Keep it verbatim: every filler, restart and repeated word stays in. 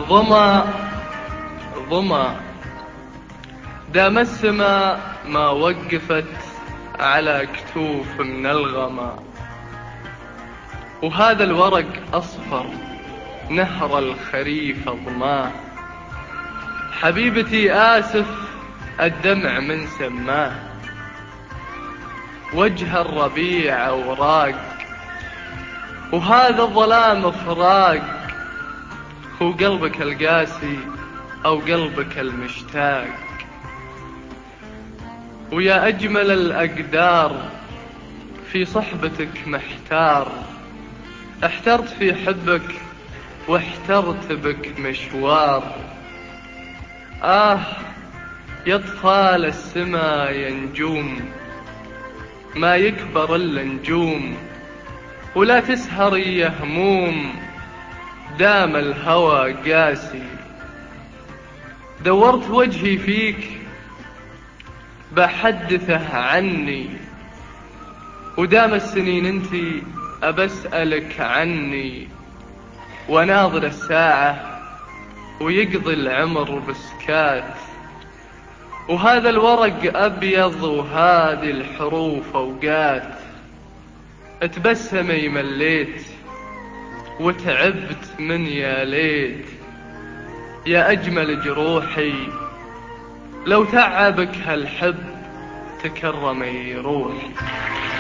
ظما ظما دام السما ما وقفت على كتوف من الغما، وهذا الورق أصفر نهر الخريف أضماه. حبيبتي آسف الدمع من سماه، وجه الربيع أوراق وهذا الظلام فراق. هو قلبك القاسي أو قلبك المشتاق؟ ويا أجمل الأقدار في صحبتك محتار، احترت في حبك واحترت بك مشوار. آه يا طفال السما يا نجوم، ما يكبر إلا نجوم، ولا تسهري يا هموم دام الهوى قاسي. دورت وجهي فيك بحدثه عني، ودام السنين انتي أبسألك عني. وناظر الساعة ويقضي العمر بسكات، وهذا الورق أبيض وهذه الحروف أوقات. اتبسمي مليت وتعبت من يا ليت، يا أجمل جروحي لو تعبك هالحب تكرمي روحي.